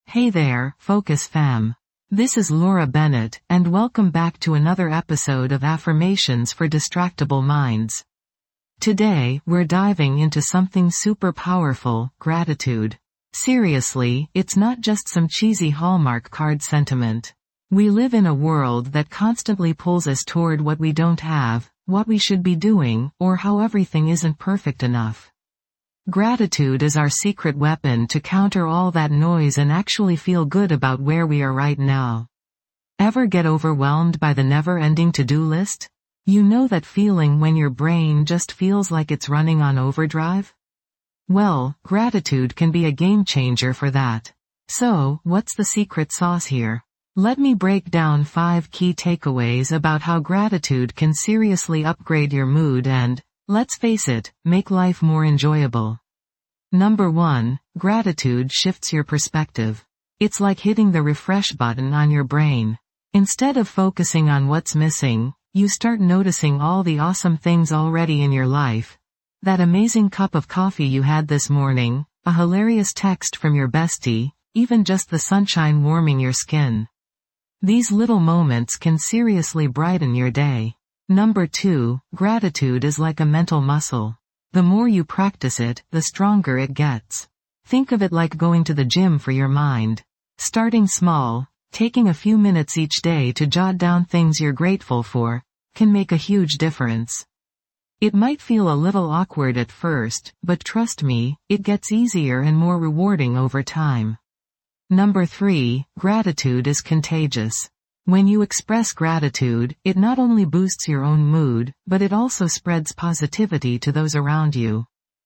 Hey there, Focus Fam. This is Laura Bennett, and welcome back to another episode of Affirmations for Distractible Minds. Today, we're diving into something super powerful, gratitude. Seriously, it's not just some cheesy Hallmark card sentiment. We live in a world that constantly pulls us toward what we don't have, what we should be doing, or how everything isn't perfect enough. Gratitude is our secret weapon to counter all that noise and actually feel good about where we are right now. Ever get overwhelmed by the never-ending to-do list? You know that feeling when your brain just feels like it's running on overdrive? Well, gratitude can be a game changer for that. So, what's the secret sauce here? Let me break down 5 key takeaways about how gratitude can seriously upgrade your mood and, let's face it, make life more enjoyable. Number 1, gratitude shifts your perspective. It's like hitting the refresh button on your brain. Instead of focusing on what's missing, you start noticing all the awesome things already in your life. That amazing cup of coffee you had this morning, a hilarious text from your bestie, even just the sunshine warming your skin. These little moments can seriously brighten your day. Number 2, gratitude is like a mental muscle. The more you practice it, the stronger it gets. Think of it like going to the gym for your mind. Starting small, taking a few minutes each day to jot down things you're grateful for, can make a huge difference. It might feel a little awkward at first, but trust me, it gets easier and more rewarding over time. Number 3, gratitude is contagious. When you express gratitude, it not only boosts your own mood, but it also spreads positivity to those around you.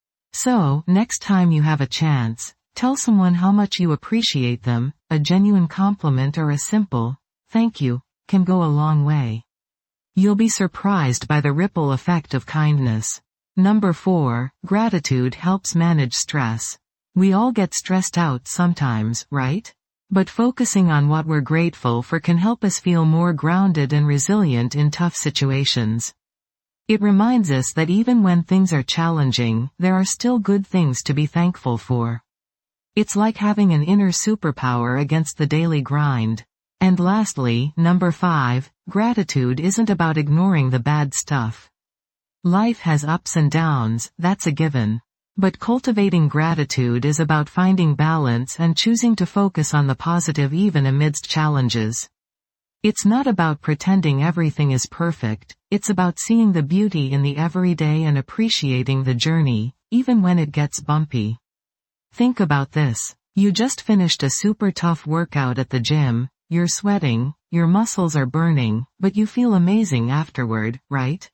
So, next time you have a chance, tell someone how much you appreciate them. A genuine compliment or a simple, thank you, can go a long way. You'll be surprised by the ripple effect of kindness. Number 4, gratitude helps manage stress. We all get stressed out sometimes, right? But focusing on what we're grateful for can help us feel more grounded and resilient in tough situations. It reminds us that even when things are challenging, there are still good things to be thankful for. It's like having an inner superpower against the daily grind. And lastly, number 5, gratitude isn't about ignoring the bad stuff. Life has ups and downs, that's a given. But cultivating gratitude is about finding balance and choosing to focus on the positive even amidst challenges. It's not about pretending everything is perfect, it's about seeing the beauty in the everyday and appreciating the journey, even when it gets bumpy. Think about this. You just finished a super tough workout at the gym, you're sweating, your muscles are burning, but you feel amazing afterward, right?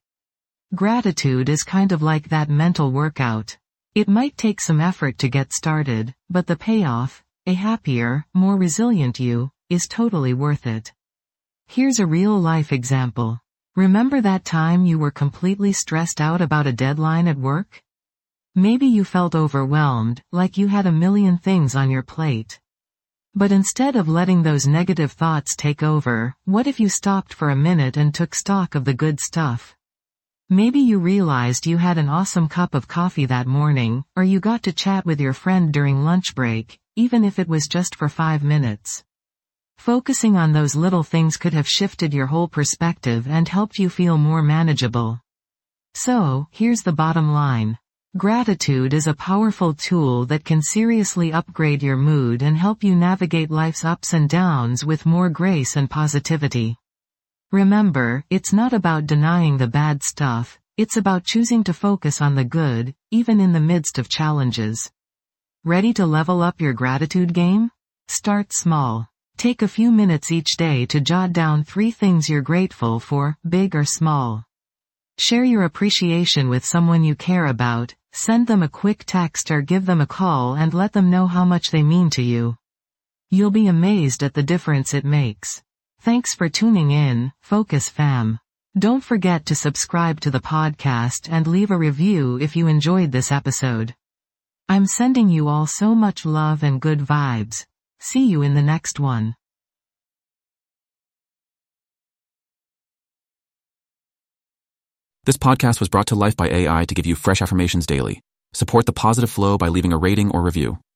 Gratitude is kind of like that mental workout. It might take some effort to get started, but the payoff, a happier, more resilient you, is totally worth it. Here's a real-life example. Remember that time you were completely stressed out about a deadline at work? Maybe you felt overwhelmed, like you had a million things on your plate. But instead of letting those negative thoughts take over, what if you stopped for a minute and took stock of the good stuff? Maybe you realized you had an awesome cup of coffee that morning, or you got to chat with your friend during lunch break, even if it was just for 5 minutes. Focusing on those little things could have shifted your whole perspective and helped you feel more manageable. So, here's the bottom line. Gratitude is a powerful tool that can seriously upgrade your mood and help you navigate life's ups and downs with more grace and positivity. Remember, it's not about denying the bad stuff, it's about choosing to focus on the good, even in the midst of challenges. Ready to level up your gratitude game? Start small. Take a few minutes each day to jot down 3 things you're grateful for, big or small. Share your appreciation with someone you care about, send them a quick text or give them a call and let them know how much they mean to you. You'll be amazed at the difference it makes. Thanks for tuning in, Focus Fam. Don't forget to subscribe to the podcast and leave a review if you enjoyed this episode. I'm sending you all so much love and good vibes. See you in the next one. This podcast was brought to life by AI to give you fresh affirmations daily. Support the positive flow by leaving a rating or review.